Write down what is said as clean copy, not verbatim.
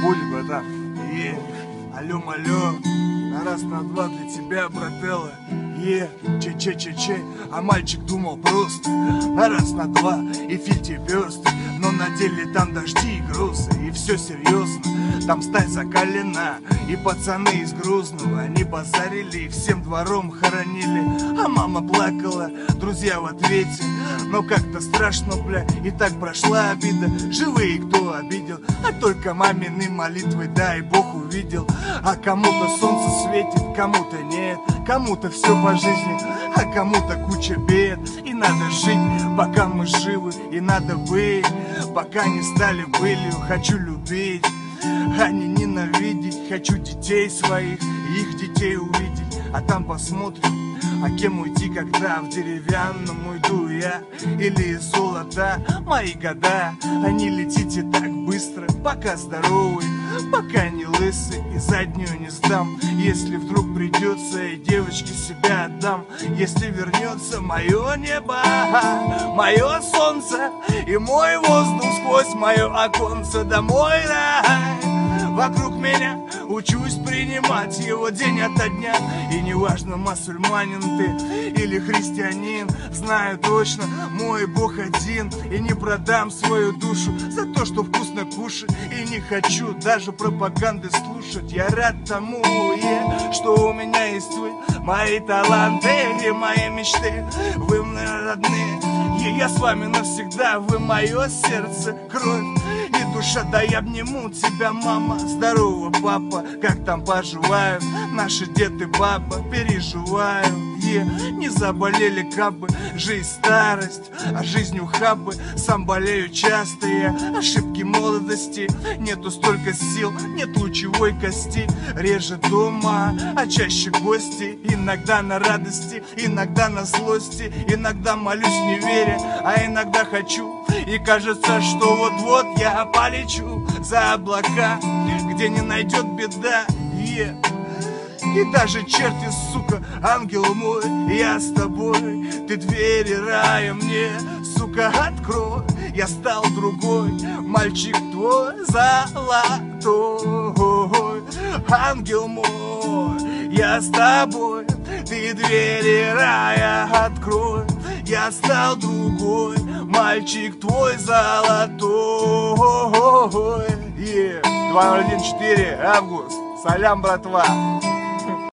будет, братан. Алло, на раз, на два для тебя, брателло. Че, а мальчик думал просто на раз, на два, и фильтр версты. Но на деле там дожди и грузы, и все серьезно. Там сталь закалена, и пацаны из Грузного. Они базарили и всем двором хоронили. А мама плакала, друзья в ответе. Но как-то страшно, бля, и так прошла обида. Живые кто обидел, а только мамины молитвы, дай Бог увидел. А кому-то солнце светит, кому-то нет. Кому-то все по жизни, а кому-то куча бед. И надо жить, пока мы живы, и надо быть, пока не стали былью. Хочу любить, а не ненавидеть. Хочу детей своих, их детей увидеть. А там посмотрим, а кем уйти, когда в деревянном уйду я или из золота. Мои года, они летите так быстро, пока здоровый, пока не лысый, и заднюю не сдам. Если вдруг придется, и девочке себя отдам. Если вернется мое небо, мое солнце и мой воздух сквозь мое оконце домой рай. Вокруг меня учусь принимать его день ото дня. И неважно, мусульманин ты или христианин, знаю точно, мой Бог один. И не продам свою душу за то, что вкусно кушать. И не хочу даже пропаганды слушать. Я рад тому, что у меня есть вы, мои таланты и мои мечты. Вы мне родные, и я с вами навсегда. Вы мое сердце, кровь и душа. Да я обниму тебя, мама. Здорово, папа, как там поживают наши дед и баба? Переживаю, не заболели кабы. Жизнь старость, а жизнь ухабы. Сам болею часто я, ошибки молодости. Нету столько сил, нет лучевой кости. Реже дома, а чаще гости. Иногда на радости, иногда на злости. Иногда молюсь не веря, а иногда хочу. И кажется, что вот-вот я полечу за облака, где не найдет беда. И даже черти, сука, ангел мой, я с тобой. Ты двери рая мне, сука, открой. Я стал другой, мальчик твой золотой. Ангел мой, я с тобой. Ты двери рая открой. Я стал другой, мальчик твой золотой. 2014 август. Салям, братва.